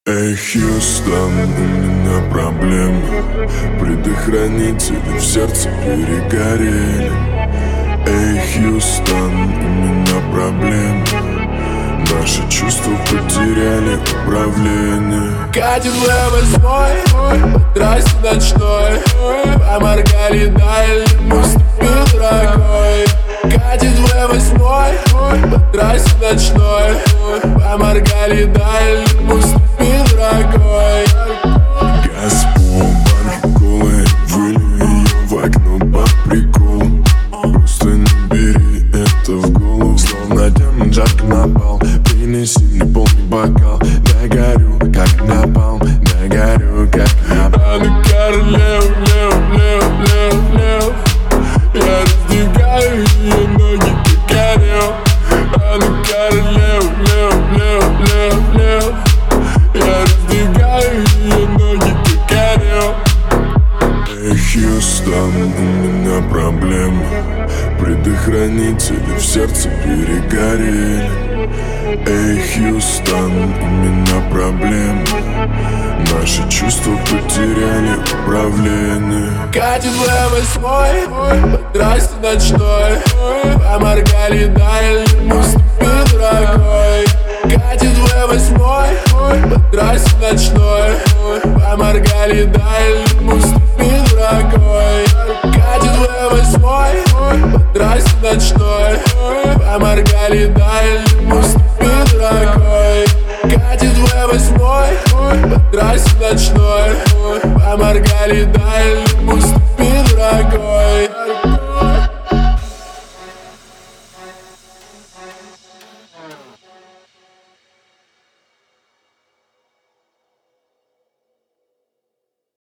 Эй, Хьюстон, у меня проблемы. Предохранители в сердце перегорели. Эй, Хьюстон, у меня проблемы. Наши чувства потеряли управление. Катит В8 по трассе ночной, поморгали даль, наступил рогой. Катит В8 по трассе ночной, поморгали даль, наступил рогой. Газ по банке колы, вылью ее в окно по приколу. Просто не бери это в голову. Словно демон жарко напал, принеси мне полный бокал. Догорю, как напалм, догорю, как напалм. А ну королев, лев, лев, лев, лев. Я раздвигаю ее ноги, как орел. А ну королев, лев, лев, лев, лев. Я раздвигаю ее ноги, как орел. Эй, Хьюстон, у меня проблемы. Предохранители в сердце перегорели. Эй, Хьюстон, у меня проблемы. Наши чувства потеряли управление. Катит В8 по трассе ночной, поморгали даль, наступил рогой. Катит В8 по трассе ночной, поморгали даль, наступил рогой. Катит В8 по трассе ночной, поморгали даль, наступил рогой. Катит В8 по трассе ночной, поморгали даль,